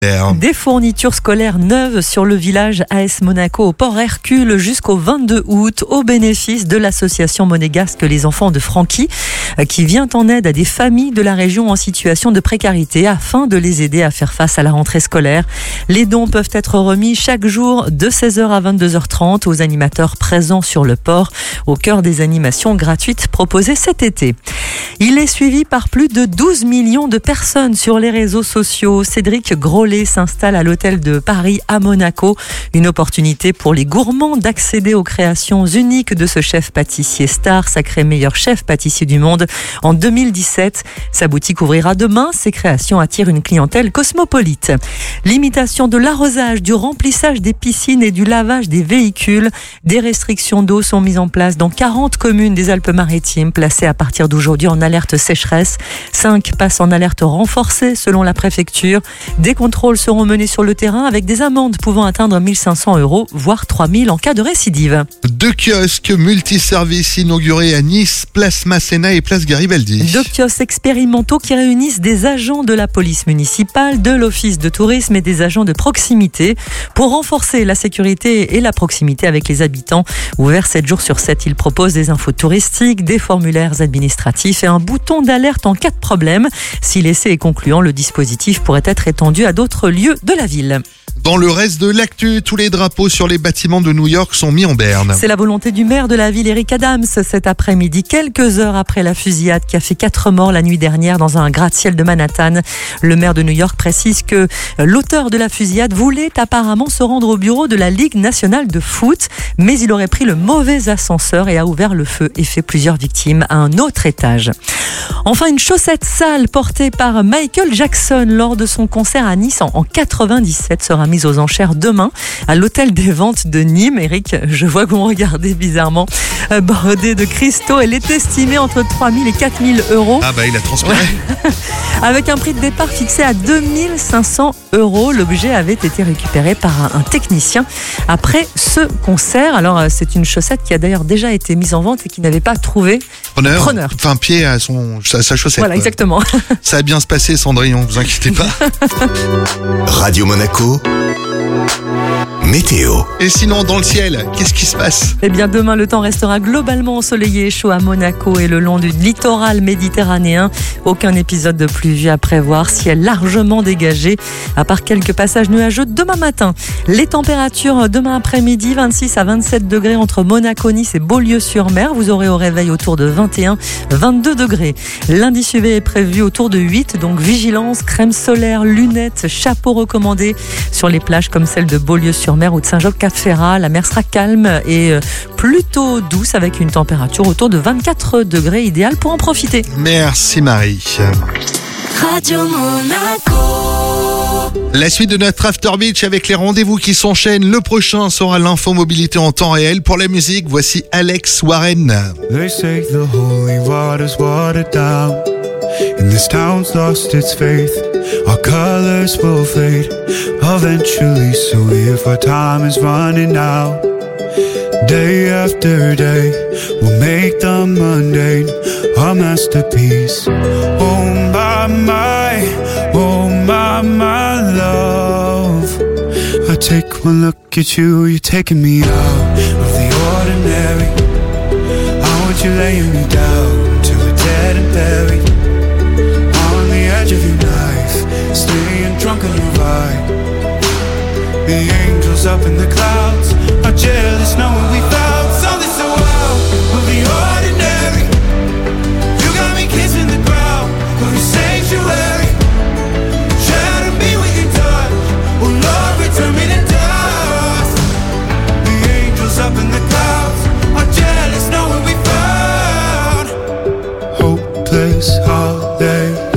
Des fournitures scolaires neuves sur le village AS Monaco au port Hercule jusqu'au 22 août au bénéfice de l'association monégasque Les Enfants de Francky qui vient en aide à des familles de la région en situation de précarité afin de les aider à faire face à la rentrée scolaire. Les dons peuvent être remis chaque jour de 16h à 22h30 aux animateurs présents sur le port au cœur des animations gratuites proposées cet été. Il est suivi par plus de 12 millions de personnes sur les réseaux sociaux. Cédric Grolet s'installe à l'hôtel de Paris à Monaco. Une opportunité pour les gourmands d'accéder aux créations uniques de ce chef pâtissier star, sacré meilleur chef pâtissier du monde en 2017. Sa boutique ouvrira demain. Ses créations attirent une clientèle cosmopolite. L'imitation de l'arrosage, du remplissage des piscines et du lavage des véhicules. Des restrictions d'eau sont mises en place dans 40 communes des Alpes-Maritimes, placées à partir d'aujourd'hui en alerte sécheresse. 5 passent en alerte renforcée selon la préfecture. Des contrôles seront menés sur le terrain avec des amendes pouvant atteindre 1 500 €, voire 3 000 en cas de récidive. 2 kiosques multiservices inaugurés à Nice, place Masséna et place Garibaldi. 2 kiosques expérimentaux qui réunissent des agents de la police municipale, de l'office de tourisme et des agents de proximité pour renforcer la sécurité et la proximité avec les habitants. Ouverts 7 jours sur 7, ils proposent des infos touristiques, des formulaires administratifs et un bouton d'alerte en cas de problème. Si l'essai est concluant, le dispositif pourrait être étendu à d'autres lieux de la ville. Dans le reste de l'actu, tous les drapeaux sur les bâtiments de New York sont mis en berne. C'est la volonté du maire de la ville, Eric Adams, cet après-midi, quelques heures après la fusillade qui a fait 4 morts la nuit dernière dans un gratte-ciel de Manhattan. Le maire de New York précise que l'auteur de la fusillade voulait apparemment se rendre au bureau de la Ligue nationale de foot, mais il aurait pris le mauvais ascenseur et a ouvert le feu et fait plusieurs victimes à un autre étage. Enfin, une chaussette sale portée par Michael Jackson lors de son concert à Nice en 97 sera mise aux enchères demain à l'hôtel des ventes de Nîmes. Eric, je vois que vous me regardez bizarrement. Bordée de cristaux, elle est estimée entre 3 000 et 4 000 €. Ah bah il a transpiré. Avec un prix de départ fixé à 2 500 €. L'objet avait été récupéré par un technicien après ce concert. Alors c'est une chaussette qui a d'ailleurs déjà été mise en vente et qui n'avait pas trouvé preneur. Enfin pied à sa chaussette. Voilà, exactement. Ça va bien se passer, Cendrillon, vous inquiétez pas. Radio Monaco, météo. Et sinon, dans le ciel, qu'est-ce qui se passe ? Eh bien, demain, le temps restera globalement ensoleillé et chaud à Monaco et le long du littoral méditerranéen. Aucun épisode de pluie à prévoir, ciel largement dégagé, à part quelques passages nuageux demain matin. Les températures demain après-midi, 26 à 27 degrés entre Monaco, Nice et Beaulieu-sur-Mer. Vous aurez au réveil autour de 21-22 degrés. L'indice UV est prévu autour de 8, donc vigilance, crème solaire, lunettes, chapeau recommandé sur les plages comme celle de Beaulieu-sur-Mer ou de Saint-Jacques-Cap-Ferrat. La mer sera calme et plutôt douce avec une température autour de 24 degrés, idéal pour en profiter. Merci Marie. Radio Monaco. La suite de notre After Beach avec les rendez-vous qui s'enchaînent. Le prochain sera l'infomobilité en temps réel. Pour la musique, voici Alex Warren. They say the holy water's watered down, and this town's lost its faith. Our colors will fade eventually, so if our time is running out, day after day, we'll make the mundane our masterpiece. Oh my love, I take one look at you, you're taking me out of the ordinary. I want you laying me down till we're dead and buried, on the edge of your knife, staying drunk on your vibe. The angels up in the clouds are jealous knowing we found something so wild of the ordinary. You got me kissing the ground of your sanctuary. Shatter me with your touch, oh Lord, return me to dust. The angels up in the clouds are jealous knowing we found hopeless hallelujah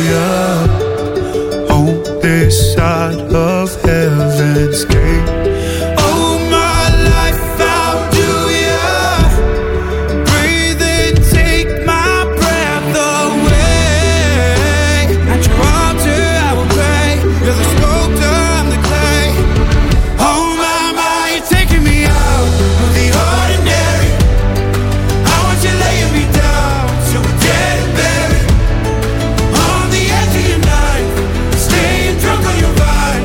on this side of heaven's gate. Oh, my life found you, yeah. Breathe and take my breath away. At your altar I will pray. You're the sculptor, I'm the clay. Oh my, you're taking me out of the ordinary. I want you laying me down till we're dead and buried, on the edge of your knife, staying drunk on your vine.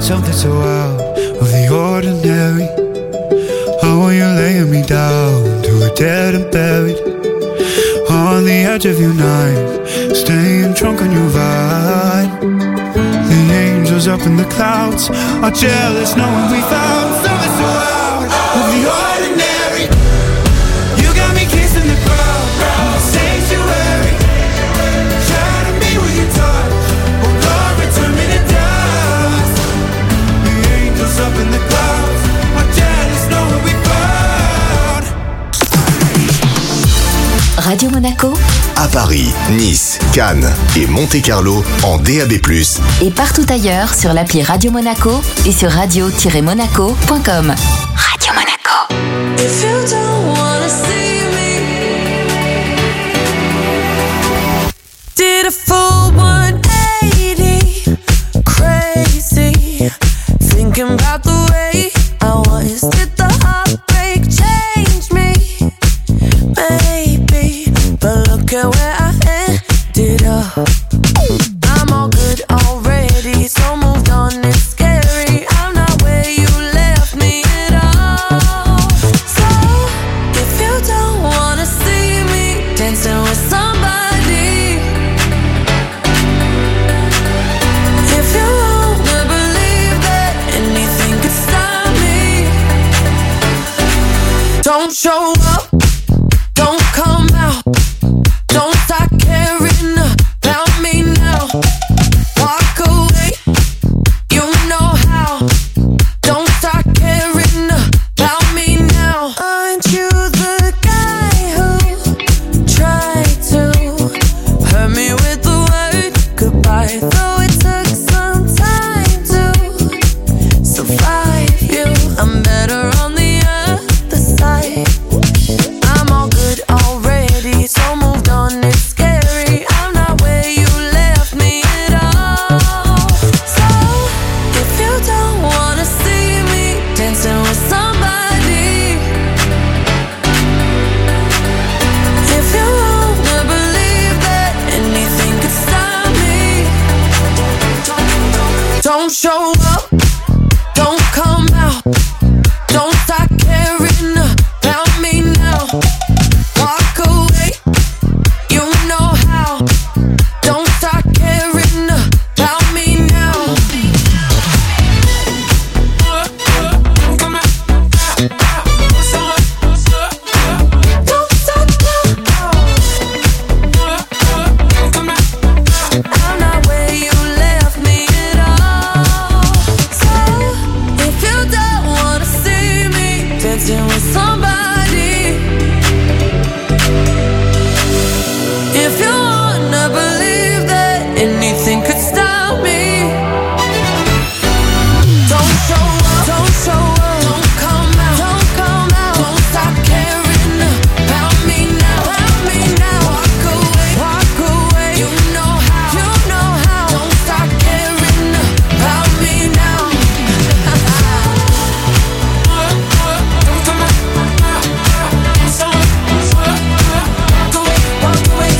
something so out of the ordinary. How are you laying me down to a dead and buried on the edge of your night, staying drunk on your vine. The angels up in the clouds are jealous knowing we found something so out of the ordinary. You got me kissing the ground, the sanctuary. Shatter me with your touch, oh Lord, return me to dust. The angels up in the clouds are jealous knowing we found. Radio Monaco À Paris, Nice, Cannes et Monte-Carlo en DAB+. et partout ailleurs sur l'appli Radio Monaco et sur radio-monaco.com. Radio Monaco. If you don't wanna see me, did a full 180, crazy, thinking about the way I was. Did the heartbreak change me? Maybe, but look at where I ended up. I'm all good already, so moved on, it's scary. I'm not where you left me at all. So, if you don't wanna see me dancing with somebody, if you wanna believe that anything could stop me, don't show up, don't come out, don't start caring about me now. Walk away, you know how. Don't start caring about me now. Aren't you the guy who tried to hurt me with the word goodbye? Though it took some time to survive you, I'm better on the other side. I'm all good already, so moved on, it's scary. I'm not where you left me at all. So, if you don't wanna see me dancing with somebody, if you wanna believe that anything could stop me, don't show up, don't come out, don't start caring about me now. Walk away, you know how. Don't start caring about me now. Don't start now. I'm not where you left me at all. So, if you don't wanna see me dancing with somebody, if you wanna believe that anything could stop me, don't show up, don't show up, don't come out, don't come out, don't stop caring about me now, walk away, you know how, don't stop caring about me now. Walk away.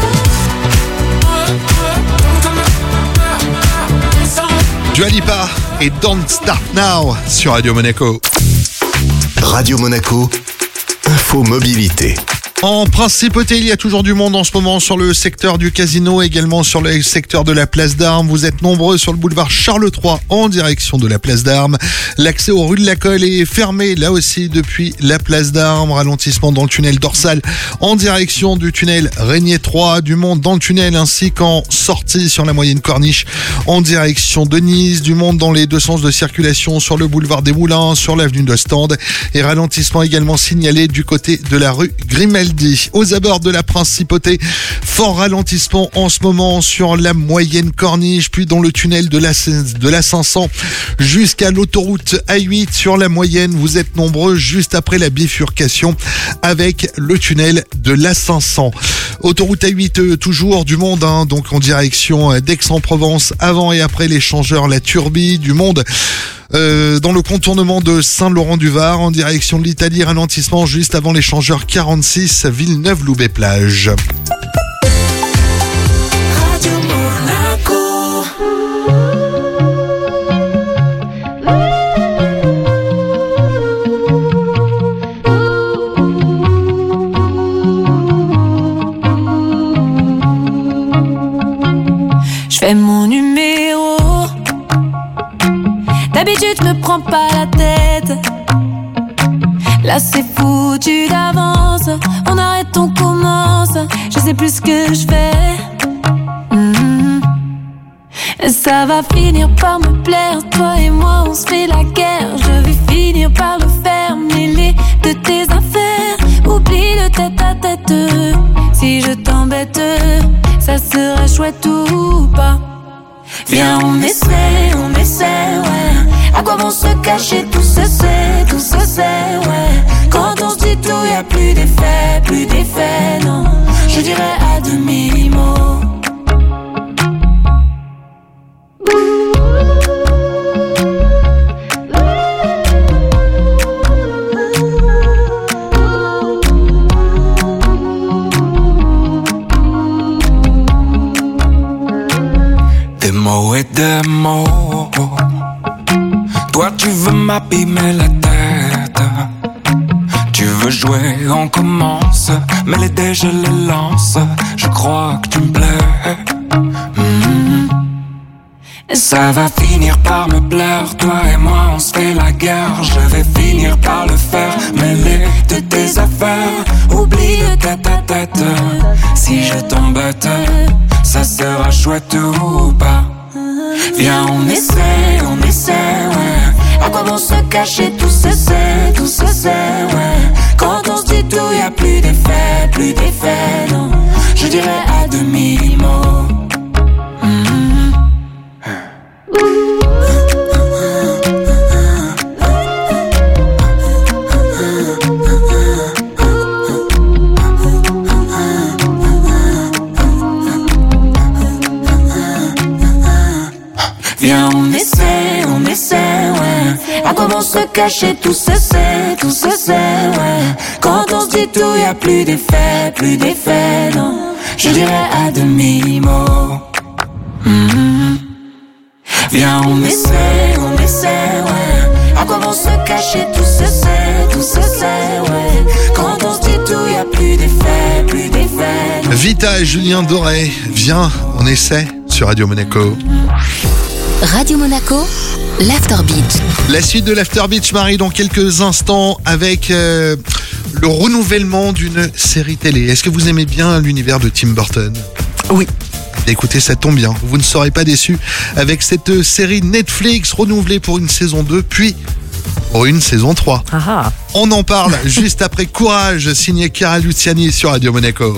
Dua Lipa et Don't Start Now sur Radio Monaco. Radio Monaco, info mobilité. En principauté, il y a toujours du monde en ce moment sur le secteur du casino, également sur le secteur de la place d'Armes. Vous êtes nombreux sur le boulevard Charles III en direction de la place d'Armes. L'accès aux rues de la Colle est fermé là aussi depuis la place d'Armes. Ralentissement dans le tunnel dorsal en direction du tunnel Régnier 3. Du monde dans le tunnel ainsi qu'en sortie sur la moyenne corniche en direction de Nice. Du monde dans les deux sens de circulation sur le boulevard des Moulins, sur l'avenue d'Ostende. Et ralentissement également signalé du côté de la rue Grimaldi. Aux abords de la principauté, fort ralentissement en ce moment sur la moyenne corniche, puis dans le tunnel de la 500 jusqu'à l'autoroute A8 sur la moyenne. Vous êtes nombreux juste après la bifurcation avec le tunnel de la 500. Autoroute A8, toujours du monde, donc en direction d'Aix-en-Provence, avant et après l'échangeur La Turbie. Du monde dans le contournement de Saint-Laurent-du-Var en direction de l'Italie, ralentissement juste avant l'échangeur 46 Villeneuve-Loubet-Plage. Radio Monaco. quand on commence, je sais plus ce que je fais. Ça va finir par me plaire, toi et moi on se fait la guerre. Je vais finir par le faire, mêler de tes affaires. Oublie le tête-à-tête, si je t'embête, ça sera chouette ou pas. Viens on essaie, ouais. À quoi vont se cacher, tout se sait, ouais. Quand on se dit tout, y'a plus d'effet, non. Je dirais à demi-mot. Des mots et des mots. Toi tu veux m'abîmer la tête. Tu veux jouer, on commence. Mais les dés je les lance. Je crois que tu me plais. Ça va finir par me plaire. Toi et moi on se fait la guerre. Je vais finir par le faire. Mêler de tes affaires. Oublie le tête-à-tête. Si je t'embête, ça sera chouette ou pas. Viens on essaie, ouais. À quoi vont se cacher, tout se sait, ouais. Quand on se dit tout, y'a plus d'effet, non. Je dirais à demi-mot. Viens on essaie, ouais. À quoi vont se cacher, tout se sait, ouais. Quand on se dit tout, y'a plus d'effet, non. Je dirais à demi-mot. Viens on essaie, ouais. À quoi vont se cacher, tout se sait, ouais. Quand on se dit tout, y'a plus d'effet, non. Vita et Julien Doré, viens, on essaie sur Radio Monaco. Radio Monaco, l'After Beach. La suite de l'After Beach, Marie, dans quelques instants avec le renouvellement d'une série télé. Est-ce que vous aimez bien l'univers de Tim Burton ? Oui. Écoutez, ça tombe bien, vous ne serez pas déçus avec cette série Netflix renouvelée pour une saison 2, puis pour une saison 3. Ah. On en parle juste après Courage, signé Chiara Luciani sur Radio Monaco.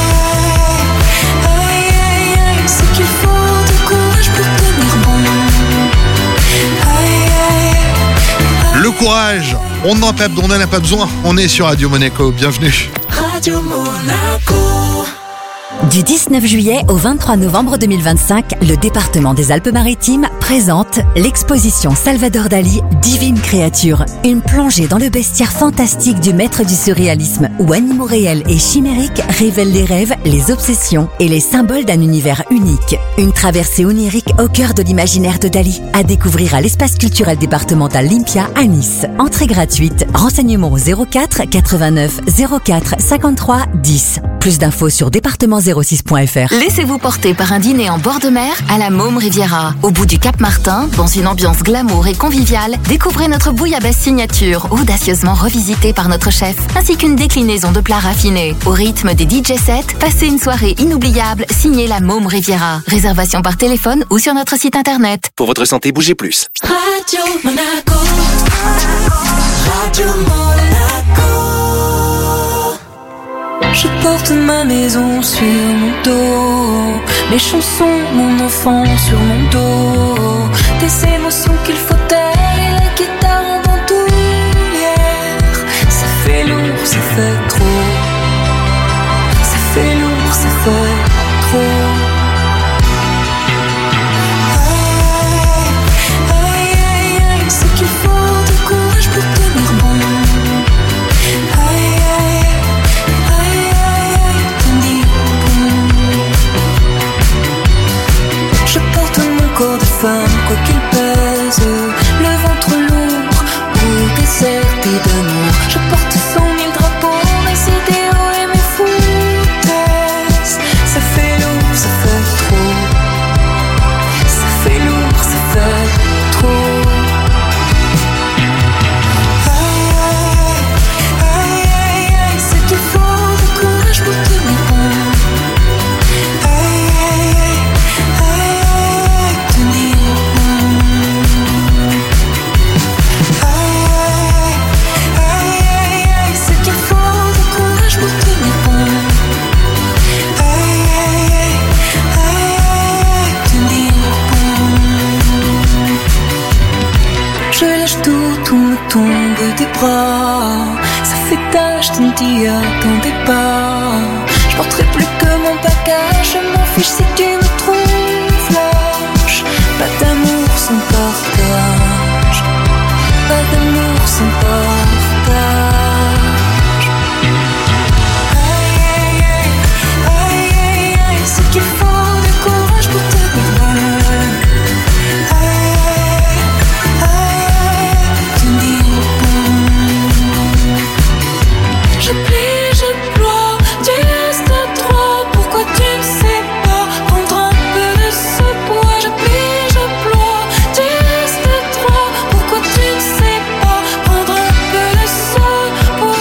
C'est qu'il faut du courage pour tenir bon. Le courage, on n'en a pas besoin, on est sur Radio Monaco, bienvenue. Radio Monaco. Du 19 juillet au 23 novembre 2025, le département des Alpes-Maritimes présente l'exposition Salvador Dali, Divine Créature. Une plongée dans le bestiaire fantastique du maître du surréalisme où animaux réels et chimériques révèlent les rêves, les obsessions et les symboles d'un univers unique. Une traversée onirique au cœur de l'imaginaire de Dali, à découvrir à l'espace culturel départemental Lympia à Nice. Entrée gratuite, renseignements au 04 89 04 53 10. Plus d'infos sur département06.fr. Laissez-vous porter par un dîner en bord de mer à la Môme Riviera. Au bout du Cap Martin, dans une ambiance glamour et conviviale, découvrez notre bouillabaisse signature, audacieusement revisitée par notre chef, ainsi qu'une déclinaison de plats raffinés. Au rythme des DJ sets, passez une soirée inoubliable signée la Môme Riviera. Réservation par téléphone ou sur notre site internet. Pour votre santé, bougez plus. Radio Monaco. Radio Monaco. Je porte ma maison sur mon dos, mes chansons, mon enfant sur mon dos, des émotions qu'il faut taire et la guitare en bandoulière. Ça fait lourd, ça fait trop. Ça fait lourd, ça fait trop. C'est qu'il faut du courage pour tenir bon. Je porte mon corps de femme, quoi qu'il pèse, le ventre lourd ou déserté d'amour. Je porte 100 000 drapeaux, mais c'est tard, je te dis attendez pas. Je porterai plus que mon bagage, je m'en fiche si tu me trouves lâche. Pas d'amour sans partage, pas d'amour sans partage. Aïe aïe aïe, aïe aïe aïe, c'est qu'il faut du courage pour te dire. Aïe aïe, tu me dis je plie, je ploie, tu restes à trois. Pourquoi tu ne sais pas prendre un peu de ce poids? Je plie, je ploie, tu restes à trois. Pourquoi tu ne sais pas prendre un peu de ce poids?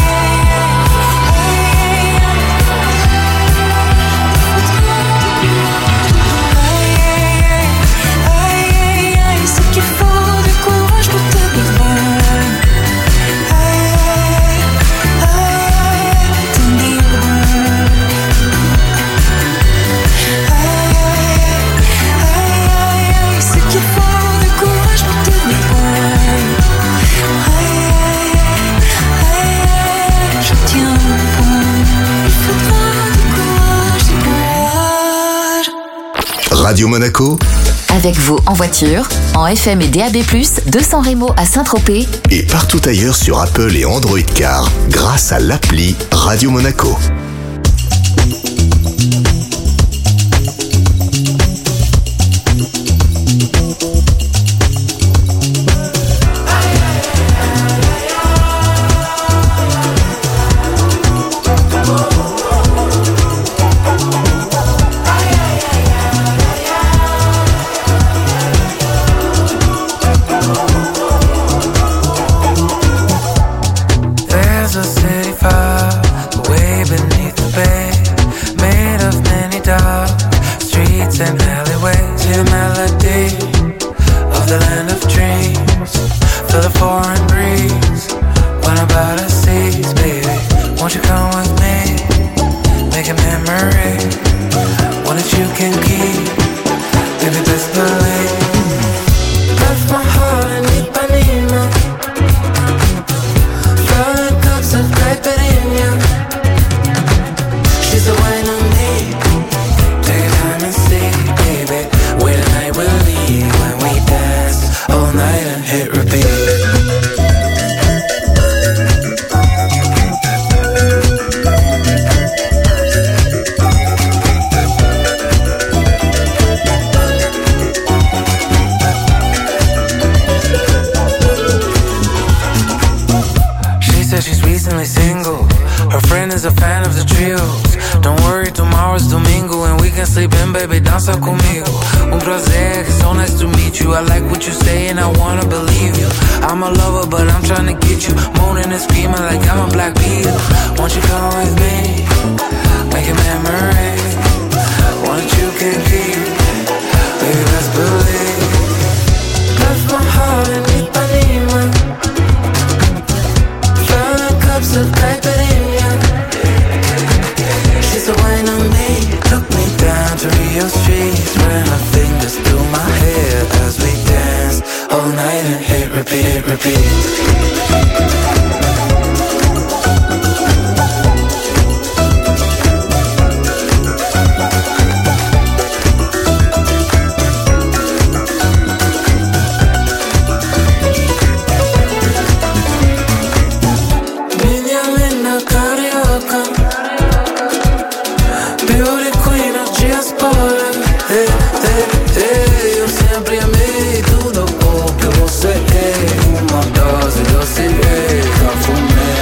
Aïe aïe aïe, c'est qu'il faut du courage pour te dire. Radio Monaco Avec vous en voiture, en FM et DAB+, de San Remo à Saint-Tropez. et partout ailleurs sur Apple et Android Car grâce à l'appli Radio Monaco. There's a city far way beneath the bay, made of many dark streets and alleyways. Hear the melody of the land of dreams. Feel the foreign breeze when about us seas, baby. Won't you come with me? Make a memory, one that you can keep. Baby, best believe. Left my heart in Ipanema. Flowing cups of caipirinha. She's the wine on me. Take your time and see, baby, where the night will lead when we dance all night and hit repeat. She said she's recently single. Her friend is a fan of the trios. Don't worry, tomorrow's domingo and we can sleep in, baby, danza conmigo. Un placer, it's so nice to meet you. I like what you say and I wanna believe you. I'm a lover, but I'm trying to get you. Moaning and screaming like I'm a black beetle. Won't you come with me? Make a memory, one that you can keep. Baby, let's believe. Left my heart in Ipanema. Filling cups of caipirinha. She's the wine on me. Took me down to Rio streets. Ran her fingers through my hair as we danced all night and hit repeat, repeat. Minha carioca, beauty queen of diaspora. Hey, hey, hey, eu sempre amei tudo o que você é. Uma dose doce e café.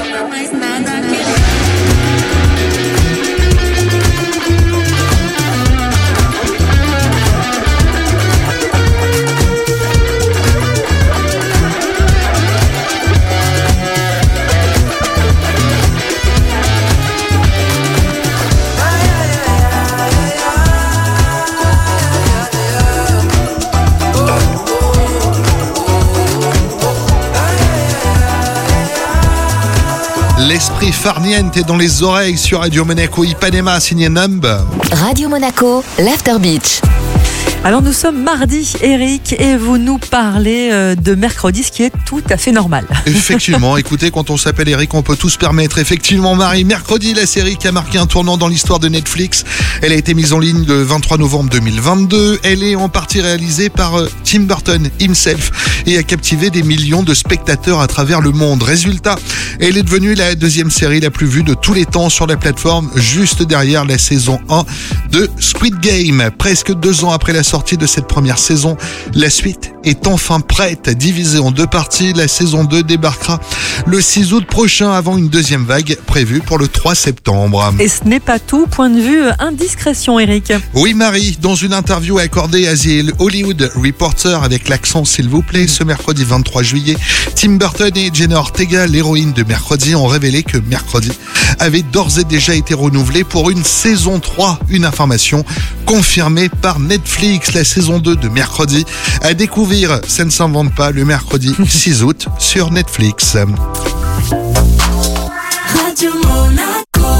L'esprit farniente est dans les oreilles sur Radio Monaco. Ipanema, signé Numb. Radio Monaco, l'After Beach. Alors nous sommes mardi, Eric, et vous nous parlez de mercredi, ce qui est tout à fait normal. Effectivement, écoutez, quand on s'appelle Eric, on peut tout se permettre. Effectivement, Marie, mercredi, la série qui a marqué un tournant dans l'histoire de Netflix. Elle a été mise en ligne le 23 novembre 2022. Elle est en partie réalisée par Tim Burton himself et a captivé des millions de spectateurs à travers le monde. Résultat, elle est devenue la deuxième série la plus vue de tous les temps sur la plateforme, juste derrière la saison 1 de Squid Game. Presque 2 ans après la sortie de cette première saison, la suite est enfin prête, divisée en 2 parties. La saison 2 débarquera le 6 août prochain avant une deuxième vague prévue pour le 3 septembre. Et ce n'est pas tout, point de vue indiscrétion, Eric. Oui, Marie, dans une interview accordée à The Hollywood Reporter, avec l'accent s'il vous plaît, ce mercredi 23 juillet, Tim Burton et Jenna Ortega, l'héroïne de Mercredi, ont révélé que Mercredi avait d'ores et déjà été renouvelé pour une saison 3, une information confirmée par Netflix. La saison 2 de Mercredi à découvrir, ça ne s'invente pas, le mercredi 6 août sur Netflix. Radio Monaco.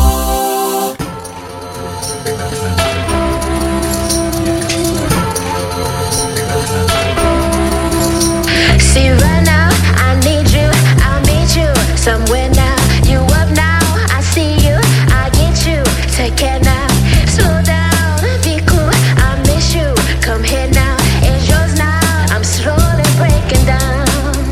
See right now, I need you, I'll meet you somewhere now. You up now, I see you, I get you. Take care now, slow down, be cool, I miss you. Come here now, it's yours now. I'm slowly breaking down.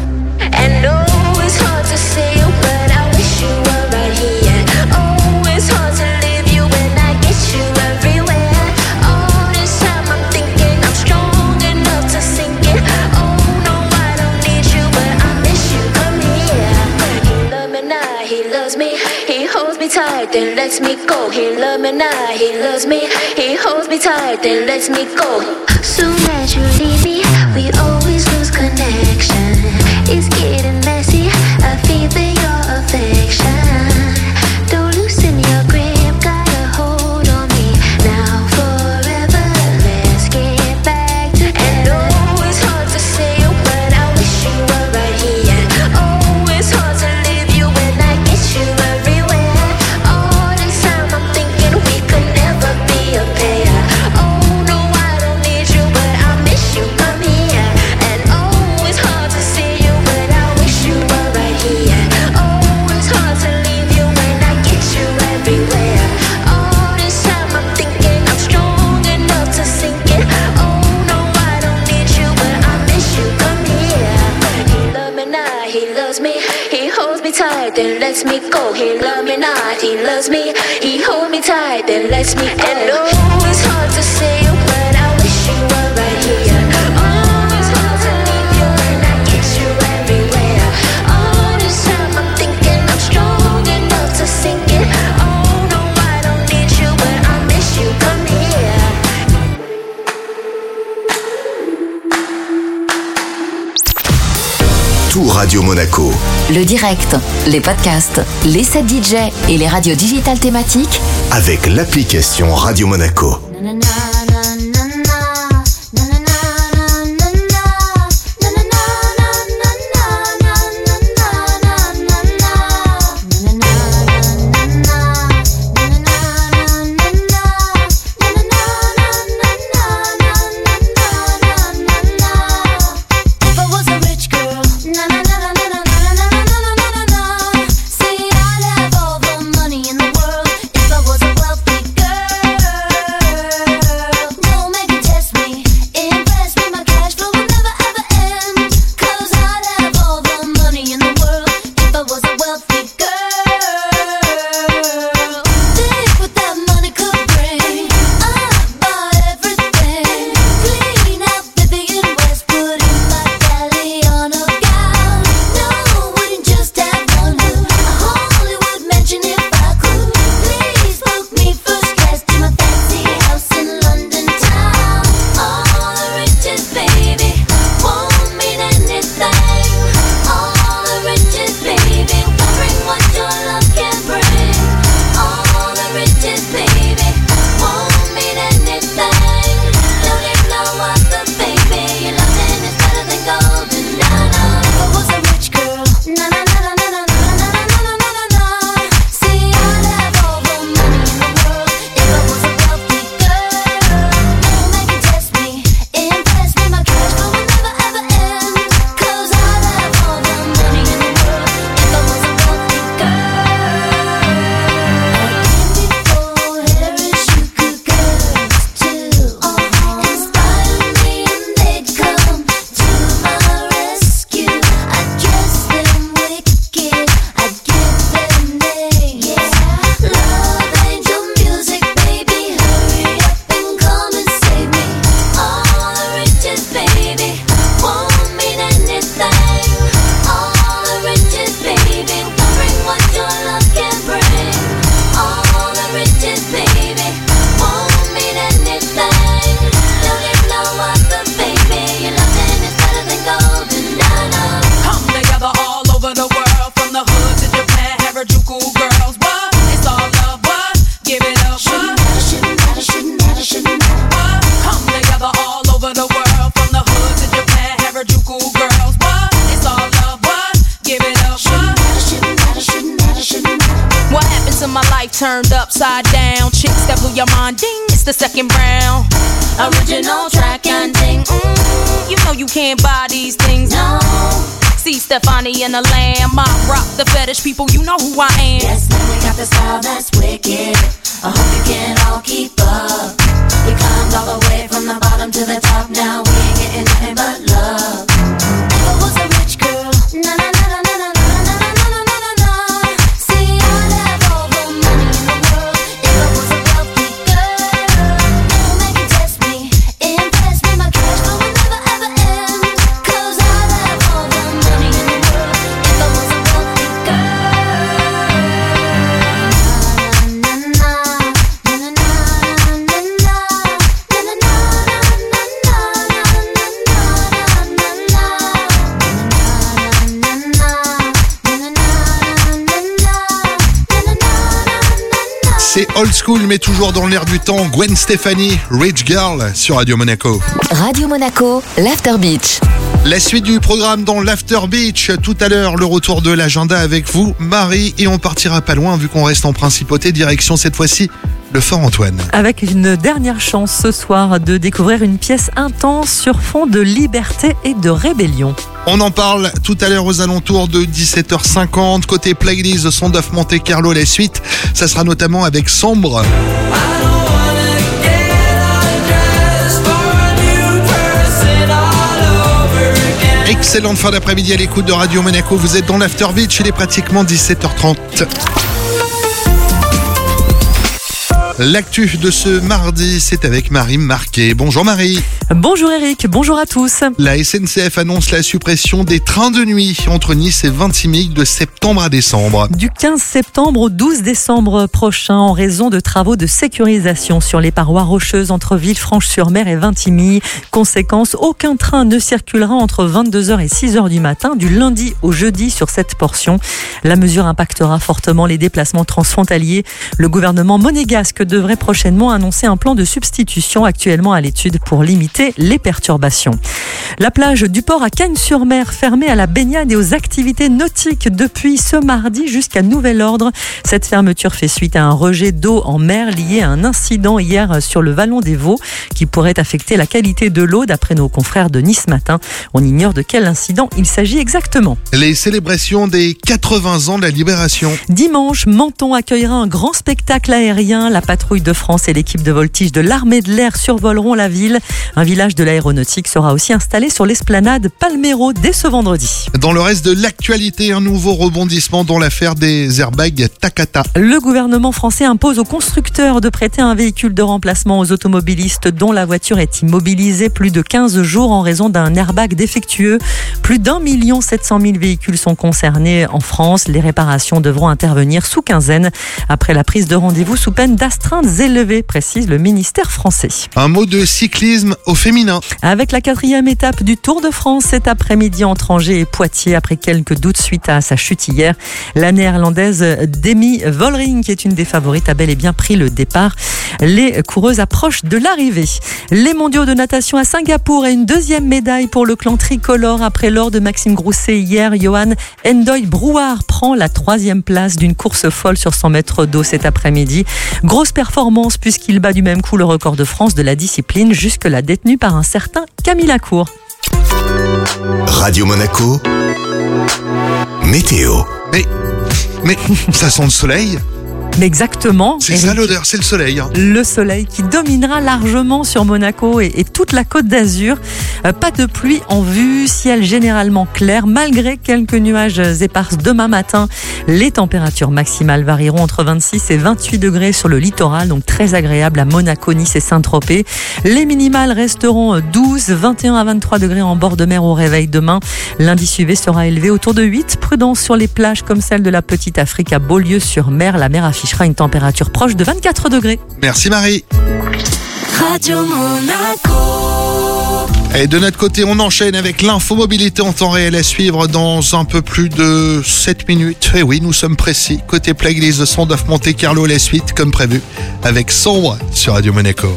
And no, it's hard to see you, but I wish you were right here. Oh, it's hard to leave you when I get you everywhere. All this time I'm thinking I'm strong enough to sink it. Oh no, I don't need you, but I miss you. Come here. He loves me now, he loves me. He holds me tight, then lets me go. He loves me now, he loves me. He holds me tight, then lets me go. Soon as you leave me, we always lose connection. It's getting messy, I feel your affection. Don't loosen your grip, got a hold on me. Now forever, let's get back together. And oh, it's hard to say you, but I wish you were right here. Oh, it's hard to leave you when I get you everywhere. All this time I'm thinking we could never be a pair. Oh no, I don't need you, but I miss you. Come here. And oh, it's hard to see you, but I wish you were right here. Oh, it's hard to leave you when I get you everywhere. All this time I'm thinking I'm strong enough to sink it. Oh no, I don't need you, but I miss you. Come here. He loves me now, he loves me. He holds me tight, then lets me go. He loves me now, he loves me. He holds me tight, then lets me go. And oh, it's hard to say you, but I wish you were right here. Oh, it's hard to leave you when I get you everywhere. All this time I'm thinking I'm strong enough to sink it. Oh no, I don't need you, but I miss you. Come here. Tout Radio Monaco. Le direct, les podcasts, les sets DJ et les radios digitales thématiques Avec l'application Radio Monaco. If I was a rich girl, na na na na na na na na na na na. See, I'd have all the money in the world. If I was a wealthy girl. life turned upside down. Chicks that blew your mind, ding, it's the second round. Original track and ding. You know you can't buy these things. No. See Stefani and the Lamb. I rock the fetish people, you know who I am. Yes, man, we got the style that's wicked. I hope you can all keep up. We climbed all the way from the bottom to the top. Now we ain't getting nothing but love. If I was a rich girl, na na na na na na na na na na na na. See, I'd have all the money in the world. If I was a wealthy girl, never make you test me, impress me. My cash flow will never ever end. 'Cause I'd have all the money in the world. If I was a wealthy girl. C'est old school mais toujours dans l'air du temps. Gwen Stefani, Rich Girl sur Radio Monaco. Radio Monaco, l'After Beach. La suite du programme dans l'After Beach. Tout à l'heure, le retour de l'agenda avec vous, Marie. Et on partira pas loin vu qu'on reste en principauté. Direction cette fois-ci le Fort Antoine. Avec une dernière chance ce soir de découvrir une pièce intense sur fond de liberté et de rébellion. On en parle tout à l'heure aux alentours de 17h50. Côté playlist de Sound of Monte Carlo, la suite, ça sera notamment avec Sombre. Excellente fin d'après-midi à l'écoute de Radio Monaco. Vous êtes dans l'After Beach, il est pratiquement 17h30. L'actu de ce mardi, c'est avec Marie Marquet. Bonjour Marie. Bonjour Eric, bonjour à tous. La SNCF annonce la suppression des trains de nuit entre Nice et Vintimille de septembre à décembre. Du 15 septembre au 12 décembre prochain, en raison de travaux de sécurisation sur les parois rocheuses entre Villefranche-sur-Mer et Vintimille. Conséquence, aucun train ne circulera entre 22h et 6h du matin, du lundi au jeudi sur cette portion. La mesure impactera fortement les déplacements transfrontaliers. Le gouvernement monégasque devrait prochainement annoncer un plan de substitution actuellement à l'étude pour limiter les perturbations. La plage du port à Cagnes-sur-Mer fermée à la baignade et aux activités nautiques depuis ce mardi jusqu'à nouvel ordre. Cette fermeture fait suite à un rejet d'eau en mer lié à un incident hier sur le Vallon des Vaux qui pourrait affecter la qualité de l'eau d'après nos confrères de Nice Matin. On ignore de quel incident il s'agit exactement. Les célébrations des 80 ans de la Libération. Dimanche, Menton accueillera un grand spectacle aérien. La patrouille de France et l'équipe de voltige de l'armée de l'air survoleront la ville. Un village de l'aéronautique sera aussi installé sur l'esplanade Palmero dès ce vendredi. Dans le reste de l'actualité, un nouveau rebondissement dans l'affaire des airbags Takata. Le gouvernement français impose aux constructeurs de prêter un véhicule de remplacement aux automobilistes dont la voiture est immobilisée plus de 15 jours en raison d'un airbag défectueux. Plus d'1 700 000 véhicules sont concernés en France. Les réparations devront intervenir sous quinzaine après la prise de rendez-vous sous peine d'astreintes élevées, précise le ministère français. Un mot de cyclisme au féminin. Avec la 4e étape du Tour de France cet après-midi entre Angers et Poitiers, après quelques doutes suite à sa chute hier, la néerlandaise Demi Vollering, qui est une des favorites, a bel et bien pris le départ. Les coureuses approchent de l'arrivée. Les mondiaux de natation à Singapour et une deuxième médaille pour le clan tricolore après l'or de Maxime Grousset hier. Johan Endoy Brouard prend la 3e place d'une course folle sur 100 mètres d'eau cet après-midi. Grosse performance puisqu'il bat du même coup le record de France de la discipline, jusque-là détenu par un certain Camille Lacour. Radio Monaco, météo. Mais ça sent le soleil. Mais exactement. C'est ça l'odeur, c'est le soleil. Le soleil qui dominera largement sur Monaco et toute la Côte d'Azur. Pas de pluie en vue, ciel généralement clair, malgré quelques nuages épars demain matin. Les températures maximales varieront entre 26 et 28 degrés sur le littoral, donc très agréable à Monaco, Nice et Saint-Tropez. Les minimales resteront 12, 21 à 23 degrés en bord de mer au réveil demain. L'indice UV sera élevé autour de 8. Prudence sur les plages comme celle de la Petite Afrique à Beaulieu-sur-Mer. La mer affichera une température proche de 24 degrés. Merci Marie. Radio Monaco. Et de notre côté, on enchaîne avec l'infomobilité en temps réel à suivre dans un peu plus de 7 minutes. Et oui, nous sommes précis. Côté playlist de Sound of Monte Carlo, la suite comme prévu avec Sombre sur Radio Monaco.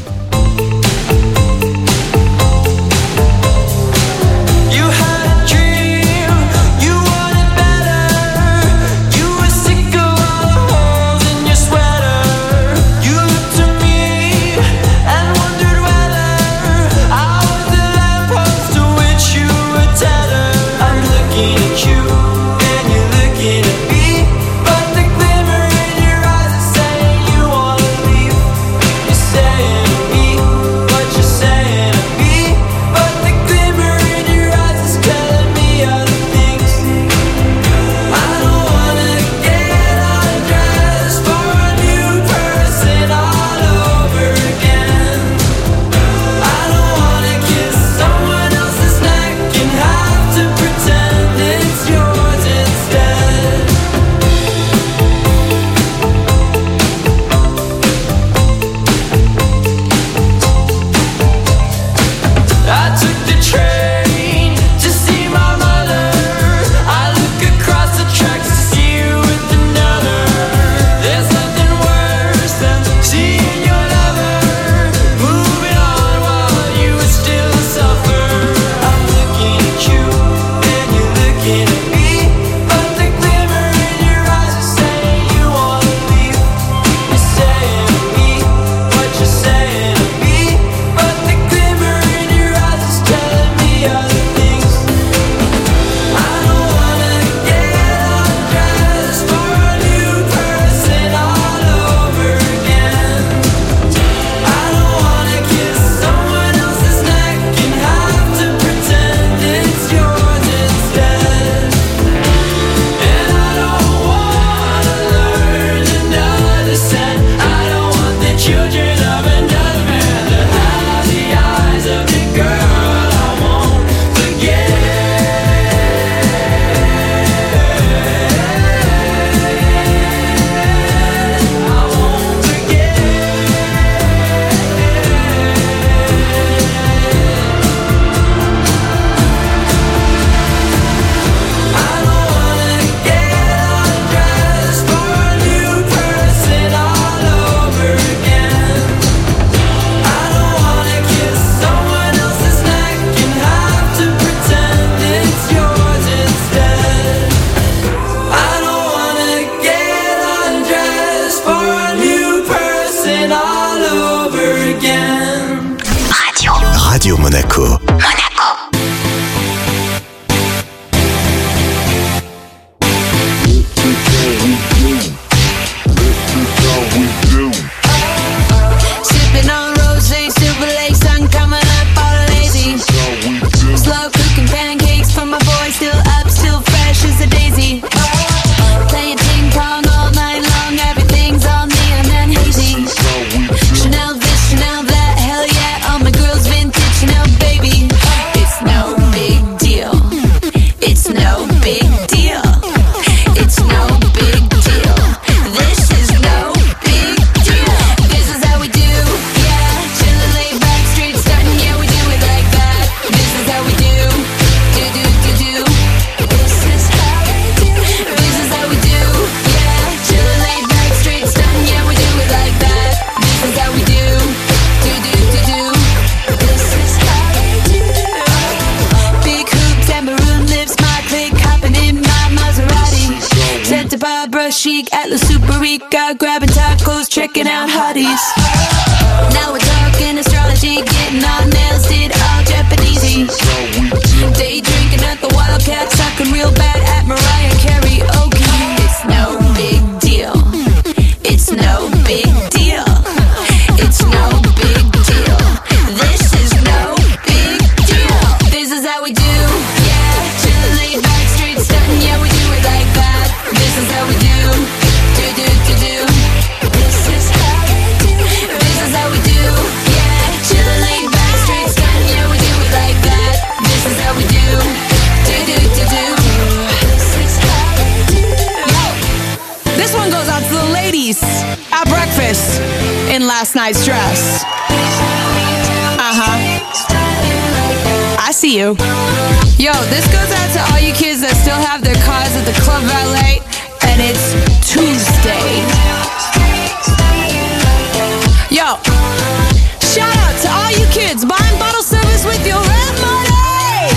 Sweat Radio Monaco. Sipping on rosé, Silver Lake sun coming up all lazy. Slow cooking pancakes for my boy, still up, still fresh as a daisy. Playing ping pong all night long, everything's all neon and hazy. Chanel this, Chanel that, hell yeah, all my girls vintage Chanel baby. It's no big deal. It's no big deal. It's no big deal. This is no big deal. This is how we do, yeah. Chillin', laid back, straight stuntin', yeah, we do it like that. This is how we do, do do do do. This is how we do. This is how we do, yeah. Chillin', laid back, straight stuntin', yeah, we do it like that. This is how we do, do do do do. This is how we do. Big hoops and maroon lips, my click hopping in my Maserati. Santa Barbara chic, Atlas Super Rica, grabbing tacos, checking out hotties. Now we're talking astrology, getting our nails did all Japanesey. Day drinking at the Wildcat, talking real bad at Mariah karaoke. It's no big deal. It's no big deal. It's no big deal. This is no big deal. This is how we do, yeah. Chillin', laid back, straight stuntin', yeah, we do it like that. This is how we do, do do do do. This is how we do. This is how we do, yeah. Chillin', laid back, straight stuntin', yeah, we do it like that. This is how we do, do do do do. This is how we do. This one goes out to the ladies at breakfast in last night's dress. I see you. Yo, this goes out to all you kids that still have their cars at the club valet, and it's Tuesday. Yo, shout out to all you kids buying bottle service with your rent money.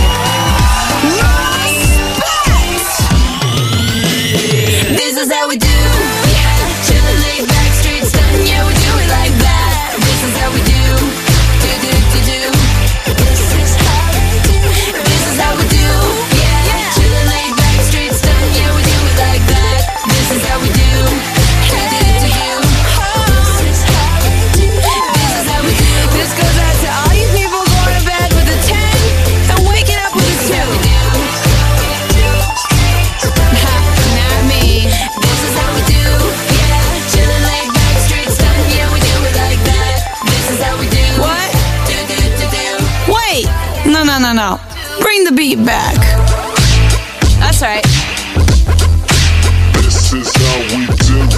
Respect. This is how we do, yeah. Chillin', laid back, straight stuntin', yeah, we do it like that. This is how we do, do do do do. This is how we do. This is how we do, yeah. Chillin', laid back, straight stuntin', yeah, we do it like that. This is how we do, do do do do. This is how we do. This is how we do. This goes out to all you people going to bed with a 10 and waking up with a 2. Not me. This is how we do, yeah. Chillin', laid back, straight stuntin', yeah, we do it like that. This is how we do. What? Do do do do. Wait! No. Bring the beat back. That's right. This is how we do.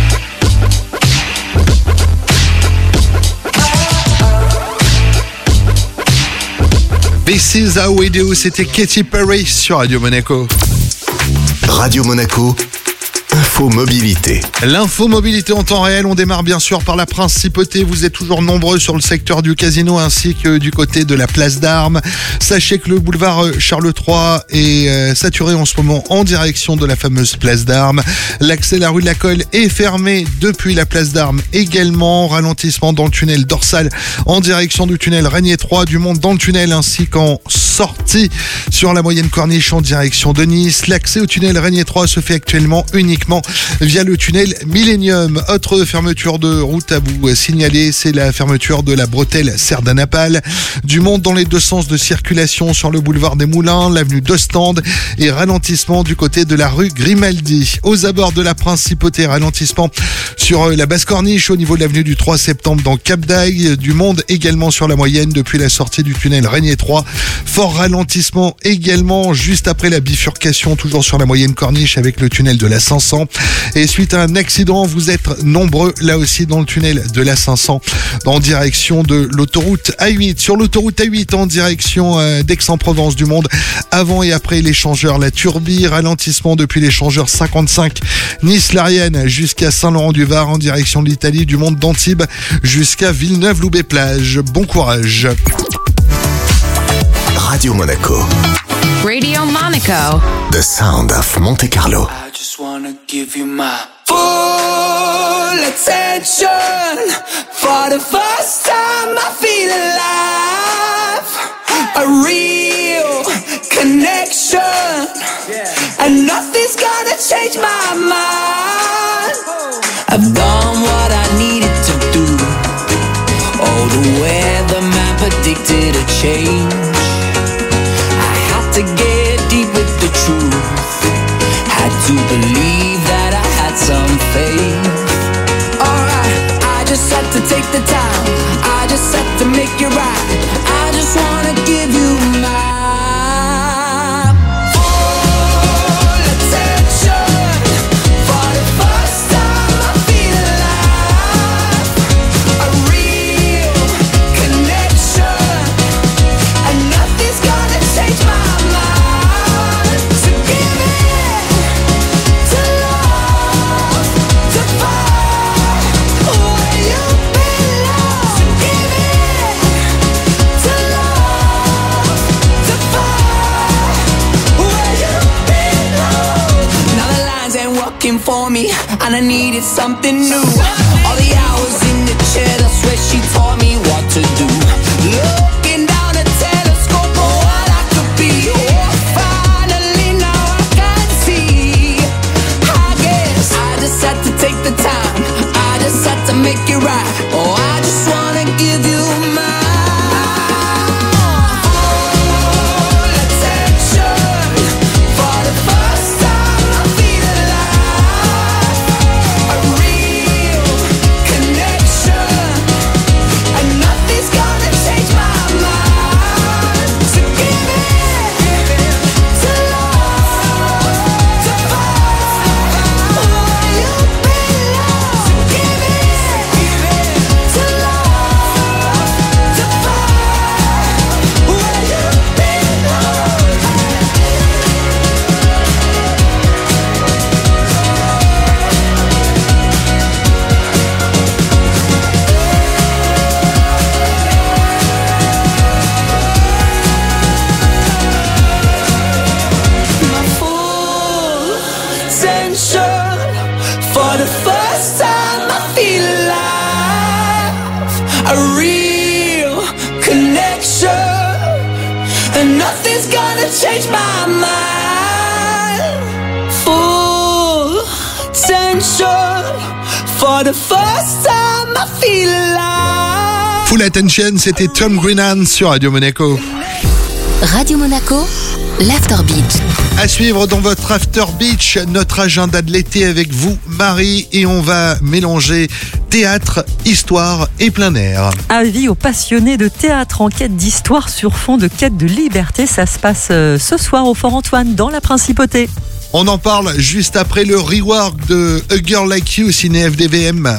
This is how we do, c'était Katy Perry sur Radio Monaco. Radio Monaco, info mobilité. L'info mobilité en temps réel, on démarre bien sûr par la principauté. Vous êtes toujours nombreux sur le secteur du casino ainsi que du côté de la place d'Armes. Sachez que le boulevard Charles III est saturé en ce moment en direction de la fameuse place d'Armes. L'accès à la rue de la Colle est fermé depuis la place d'Armes également. Ralentissement dans le tunnel dorsal en direction du tunnel Régnier 3, du monde dans le tunnel ainsi qu'en sortie sur la moyenne corniche en direction de Nice. L'accès au tunnel Régnier 3 se fait actuellement uniquement via le tunnel Millennium. Autre fermeture de route à vous signaler, c'est la fermeture de la bretelle Cerdanapale. Du monde dans les deux sens de circulation sur le boulevard des Moulins, l'avenue d'Ostende et ralentissement du côté de la rue Grimaldi. Aux abords de la principauté, ralentissement sur la basse corniche au niveau de l'avenue du 3 septembre dans Cap d'Agde. Du monde également sur la moyenne depuis la sortie du tunnel Régnier 3. Fort ralentissement également juste après la bifurcation, toujours sur la moyenne corniche avec le tunnel de la 500. Et suite à un accident, vous êtes nombreux là aussi dans le tunnel de la 500 en direction de l'autoroute A8. Sur l'autoroute A8 en direction d'Aix-en-Provence, du monde avant et après l'échangeur La Turbie. Ralentissement depuis l'échangeur 55 Nice-Larienne jusqu'à Saint-Laurent-du-Var en direction de l'Italie. Du monde d'Antibes jusqu'à Villeneuve-Loubet-Plage. Bon courage. Radio Monaco, Radio Monaco. the sound of Monte Carlo. I just wanna give you my full attention. For the first time I feel alive. a real connection, and nothing's gonna change my mind. I've done what I needed to do. Oh, the weatherman predicted a change. I had to get deep with the truth. Had to believe that I had some faith. Alright, I just had to take the time. I just had to make it right. I just wanna give you my full attention. For the first time I feel alive. A real connection, and nothing's gonna change my mind. So give me to love, to find where you belong. So give me to love, to find where you belong. Now the lines ain't working for me, and I needed something new. All the hours in the chair, that's where she taught me what to do. Looking down a telescope for what I could be. Oh, finally now I can see. I guess I just had to take the time. I just had to make it right. Oh, I just wanna give you my full attention. For the first time I feel alive. A real connection, and nothing's gonna change my mind. So give me to love, to find where you belong. So give me to love, to find where you belong. My full attention. For the first time I feel alive. A real connection, and nothing's gonna change my mind. Full attention. For the first time I feel alive. Full Attention, c'était Tom Greenan sur Radio Monaco. Radio Monaco, l'After Beach. À suivre dans votre After Beach, notre agenda de l'été avec vous, Marie, et on va mélanger théâtre, histoire et plein air. Avis aux passionnés de théâtre en quête d'histoire sur fond de quête de liberté. Ça se passe ce soir au Fort Antoine, dans la Principauté. On en parle juste après le rework de A Girl Like You, ciné FDVM.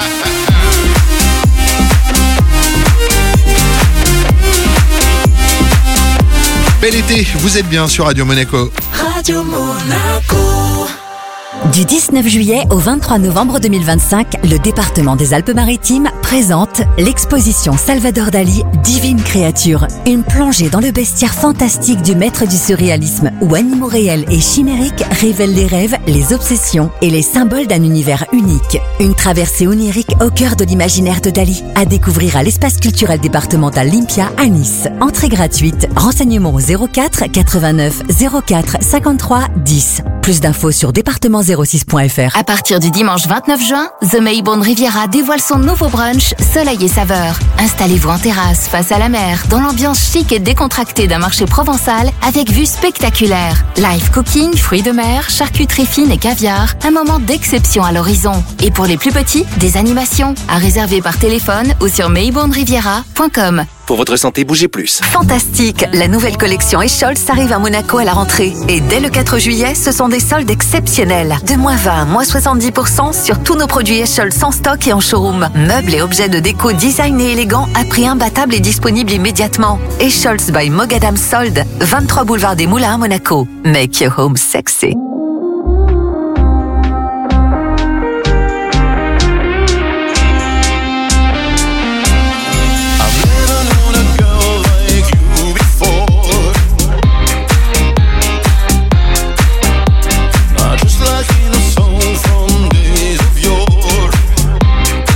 Bel été, vous êtes bien sur Radio Monaco. Radio Monaco. Du 19 juillet au 23 novembre 2025, le département des Alpes-Maritimes présente l'exposition Salvador Dali, Divine Créature. Une plongée dans le bestiaire fantastique du maître du surréalisme où animaux réels et chimériques révèlent les rêves, les obsessions et les symboles d'un univers unique. Une traversée onirique au cœur de l'imaginaire de Dali, à découvrir à l'espace culturel départemental Lympia à Nice. Entrée gratuite. Renseignements au 04 89 04 53 10. Plus d'infos sur département06.fr. À partir du dimanche 29 juin, The Maybone Riviera dévoile son nouveau brunch Soleil et Saveur. Installez-vous en terrasse face à la mer, dans l'ambiance chic et décontractée d'un marché provençal avec vue spectaculaire. Live cooking, fruits de mer, charcuterie fine et caviar, un moment d'exception à l'horizon. Et pour les plus petits, des animations à réserver par téléphone ou sur mayboneriviera.com. Pour votre santé, bougez plus. Fantastique! La nouvelle collection Escholz arrive à Monaco à la rentrée. Et dès le 4 juillet, ce sont des soldes exceptionnels. De -20, -70% sur tous nos produits Escholz en stock et en showroom. Meubles et objets de déco design et élégants à prix imbattable et disponibles immédiatement. Escholz by Mogadam Sold, 23 boulevard des Moulins à Monaco. Make your home sexy.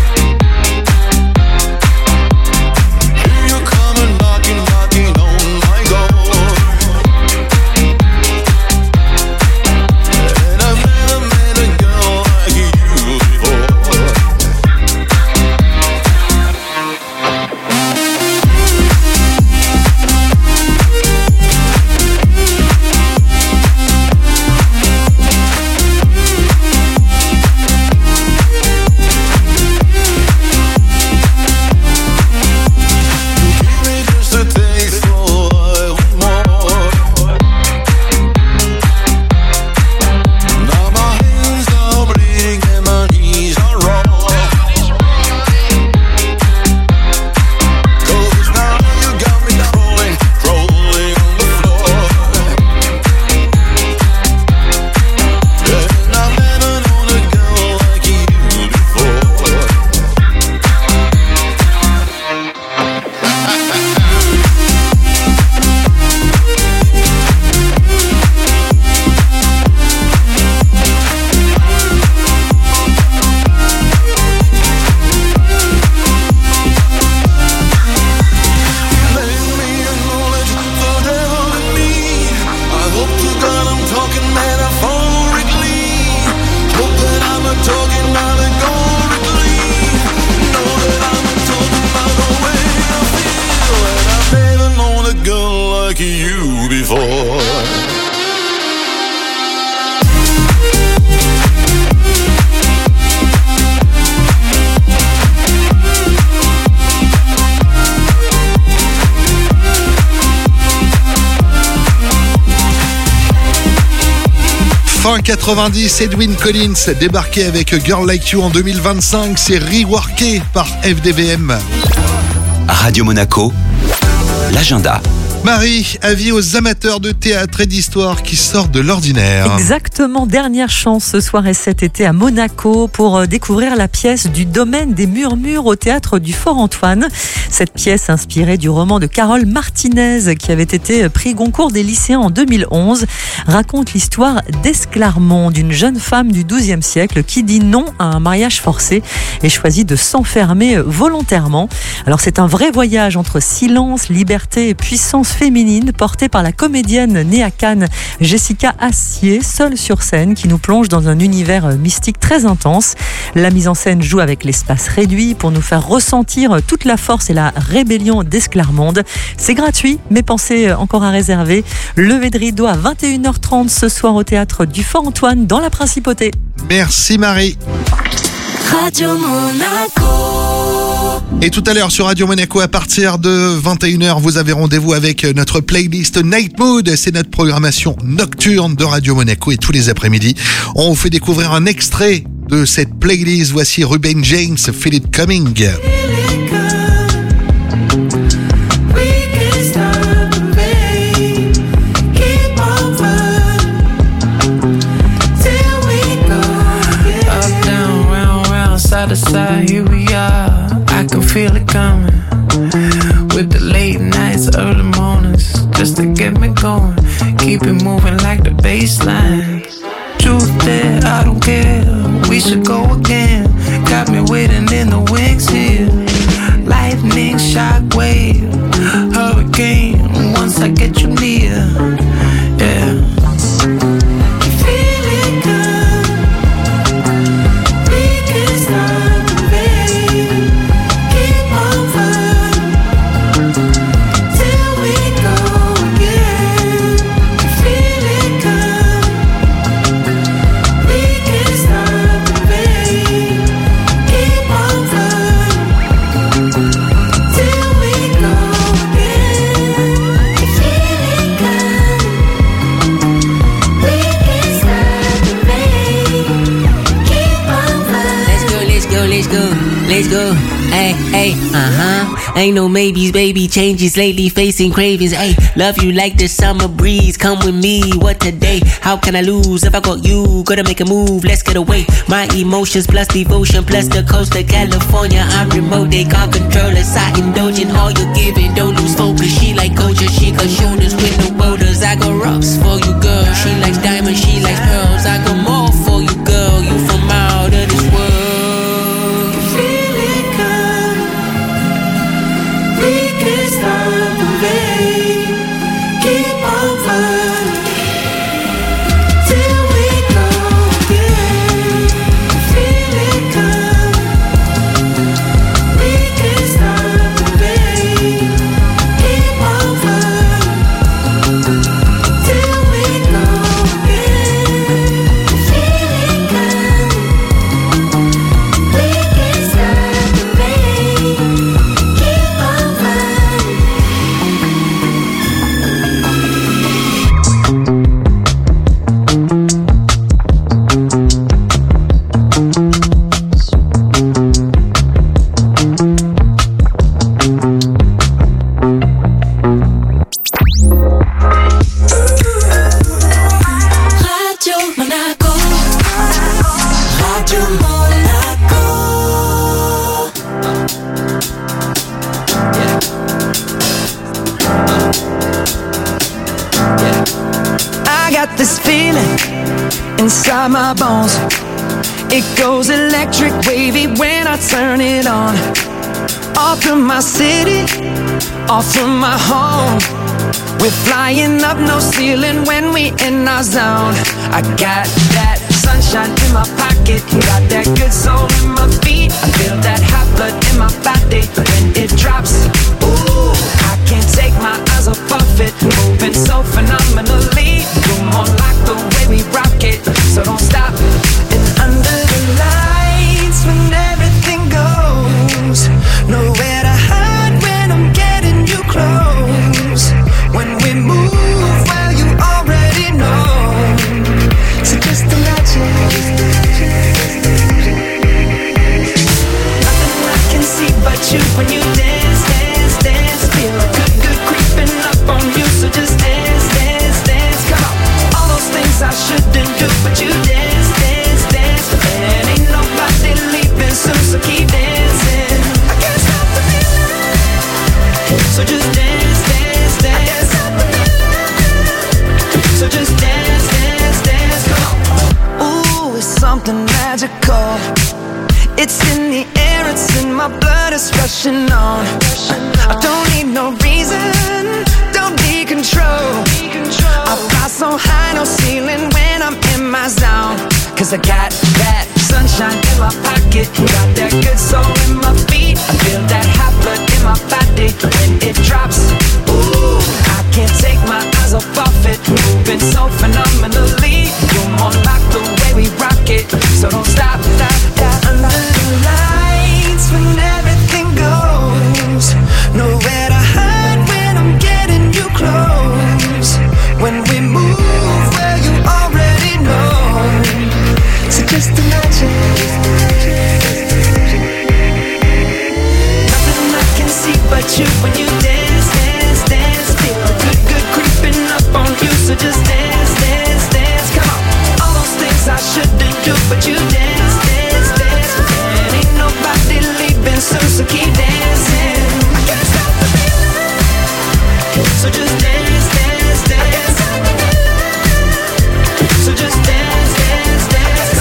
Knocking on my fin 90, Edwyn Collins débarqué avec Girl Like You en 2025. C'est reworké par FDVM. Radio Monaco, l'agenda. Marie, avis aux amateurs de théâtre et d'histoire qui sortent de l'ordinaire. Exactement, dernière chance ce soir et cet été à Monaco pour découvrir la pièce du Domaine des Murmures au théâtre du Fort-Antoine. Cette pièce inspirée du roman de Carole Martinez qui avait été prix Goncourt des lycéens en 2011 raconte l'histoire d'Esclarmonde, une jeune femme du XIIe siècle qui dit non à un mariage forcé et choisit de s'enfermer volontairement. Alors c'est un vrai voyage entre silence, liberté et puissance féminine portée par la comédienne née à Cannes Jessica Assier, seule sur scène, qui nous plonge dans un univers mystique très intense. La mise en scène joue avec l'espace réduit pour nous faire ressentir toute la force et la rébellion d'Esclarmonde. C'est gratuit, mais pensez encore à réserver. Lever de rideau à 21h30 ce soir au théâtre du Fort-Antoine dans la Principauté. Merci Marie. Radio Monaco. Et tout à l'heure sur Radio Monaco, à partir de 21h, vous avez rendez-vous avec notre playlist Night Mood. C'est notre programmation nocturne de Radio Monaco et tous les après-midi, on vous fait découvrir un extrait de cette playlist. Voici Ruben James, Feel It Coming. Side to side, here we are. I can feel it coming. With the late nights, early mornings, just to get me going. Keep it moving like the baseline. Truth there, I don't care. We should go again. Got me waiting in the wings here. Lightning, shockwave, hurricane. Once I get you near, yeah. Let's go, hey, hey, Ain't no maybes, baby, changes lately, facing cravings, hey. Love you like the summer breeze, come with me, what today? How can I lose if I got you? Gotta make a move, let's get away. My emotions plus devotion plus the coast of California. I'm remote, they can't control us. I indulge in all you're giving, don't lose focus. She like culture, she got shoulders with no boulders. I got rocks for you, girl. She likes diamonds, she likes pearls. I got more for you, girl. You from out of this world. Inside my bones, it goes electric wavy when I turn it on. Off from my city, off from my home. We're flying up, no ceiling when we in our zone. I got that sunshine in my pocket, got that good soul in my feet. I feel that hot blood in my body when it drops. Ooh, I can't take my eyes off of it, moving so phenomenally. You're more like the way we rock it, so don't stop. And under the lights when everything goes, nowhere to hide when I'm getting you close. When we move, well you already know. So just in the air, it's in my blood, it's rushing on. I don't need no reason, don't need control. I fly so high, no ceiling when I'm in my zone. Cause I got that sunshine in my pocket, got that good soul in my feet. I feel that hot blood in my body when it drops. Ooh, I can't take my eyes off of it, moving so phenomenally. You're more like the way we rock it, so don't stop, stop, stop. Under the lights when everything goes, nowhere to hide when I'm getting you close. When we move where you already know, so just imagine. Nothing I can see but you when you dance, dance, dance. Feel the good, good creeping up on you, so just dance, dance, dance. Come on, all those things I shouldn't do, but you dance, dance, dance. And ain't nobody leaving soon, so keep dancing. I can't stop the feeling, so just dance, dance, dance. So just dance, dance, dance.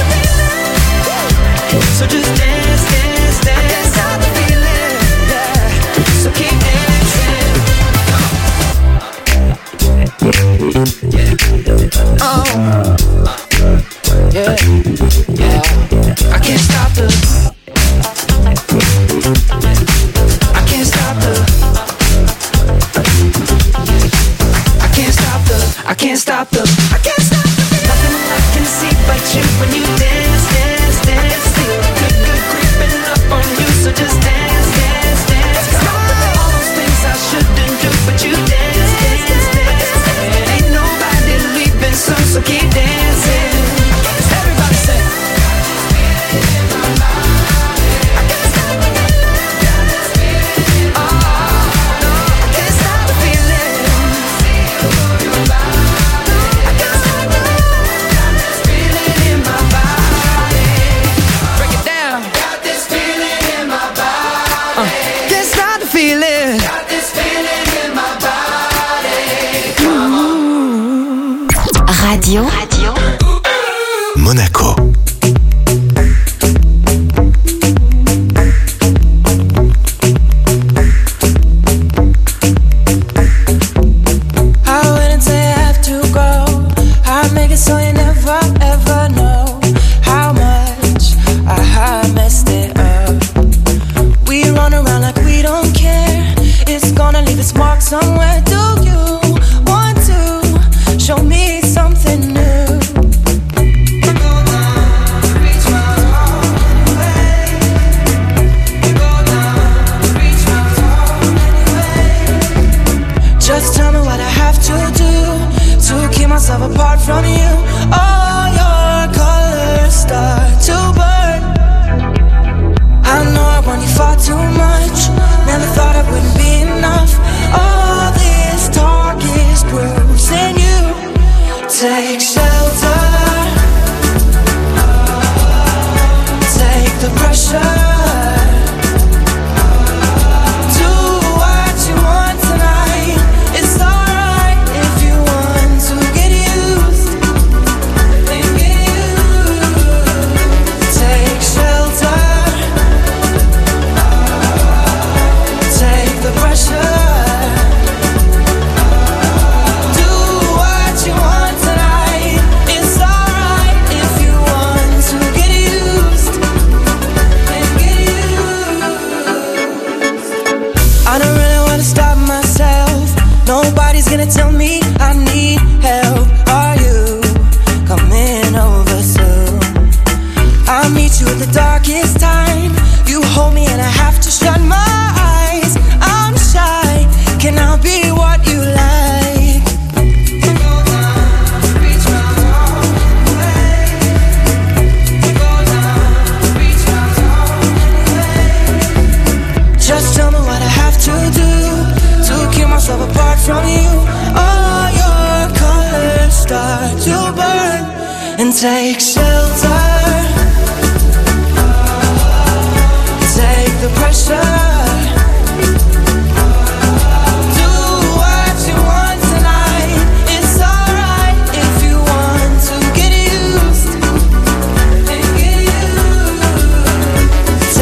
So just dance, dance, dance. I can't stop the feeling, yeah. So keep dancing. Oh, yeah, yeah. I can't stop the. I can't stop the. I can't stop the. I can't stop the. I can't stop the. Nothing I can see but you when you dance, dance, dance. Feel good, good creeping up on you, so just dance, dance, dance. All those things I shouldn't do, but you dance, dance, dance. And ain't nobody leaving soon, so keep dancing. Everybody say. I can't stop the feeling. Oh, no, I can't stop the feeling. I can't stop the feeling in my body. Break it down. Got this feeling in my body. Can't stop the feeling. Got this feeling in my body. Radio Monaco. I wouldn't say I have to go. I make it so you never ever know how much I have messed it up. We run around like we don't care. It's gonna leave its mark somewhere. Do you want to show me something new? Just tell me what I have to do to keep myself apart from you. All your colors start to burn. I know I want you far too much. Never thought it wouldn't be enough. All this talk is bruising you. Take shelter. Take the pressure. Do what you want tonight. It's alright if you want to get used. Take shelter. Take the pressure. Do what you want tonight. It's alright if you want to get used. I don't really wanna stop myself. Nobody's gonna tell me I need help. Are you coming over soon? I'll meet you at the darkest time. You hold me and I have to shut my eyes. I'm shy. Can I be what you like? Just tell me what I have to do to keep myself apart from you. All your colors start to burn. And take shelter. Take the pressure. Do what you want tonight. It's alright if you want to get used.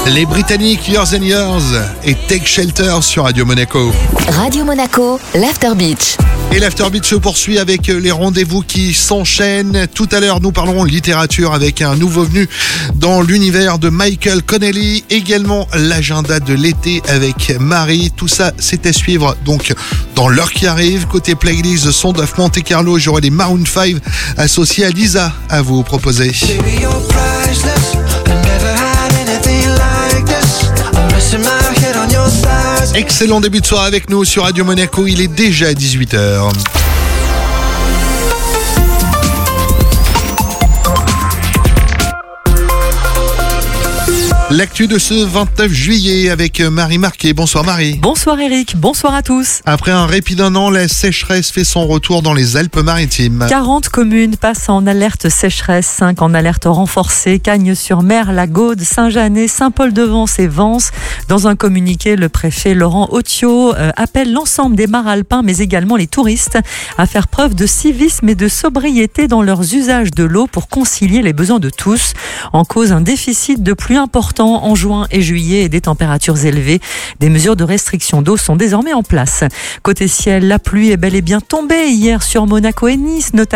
Les Britanniques Years and Years et Take Shelter sur Radio Monaco. Radio Monaco, l'After Beach. Et l'After Beach se poursuit avec les rendez-vous qui s'enchaînent. Tout à l'heure, nous parlerons littérature avec un nouveau venu dans l'univers de Michael Connelly. Également, l'agenda de l'été avec Marie. Tout ça, c'est à suivre donc dans l'heure qui arrive. Côté playlist, son of Monte Carlo, j'aurai les Maroon 5 associés à Lisa à vous proposer. Excellent début de soirée avec nous sur Radio Monaco, il est déjà 18h. L'actu de ce 29 juillet avec Marie Marquet. Bonsoir Marie. Bonsoir Eric, bonsoir à tous. Après un répit d'un an, la sécheresse fait son retour dans les Alpes-Maritimes. 40 communes passent en alerte sécheresse, 5 en alerte renforcée. Cagnes-sur-Mer, La Gaude, Saint-Jeannet, Saint-Paul-de-Vence et Vence. Dans un communiqué, le préfet Laurent Othiot appelle l'ensemble des mares alpins, mais également les touristes, à faire preuve de civisme et de sobriété dans leurs usages de l'eau pour concilier les besoins de tous. En cause, un déficit de pluie important en juin et juillet et des températures élevées. Des mesures de restriction d'eau sont désormais en place. Côté ciel, la pluie est bel et bien tombée hier sur Monaco et Nice, notamment.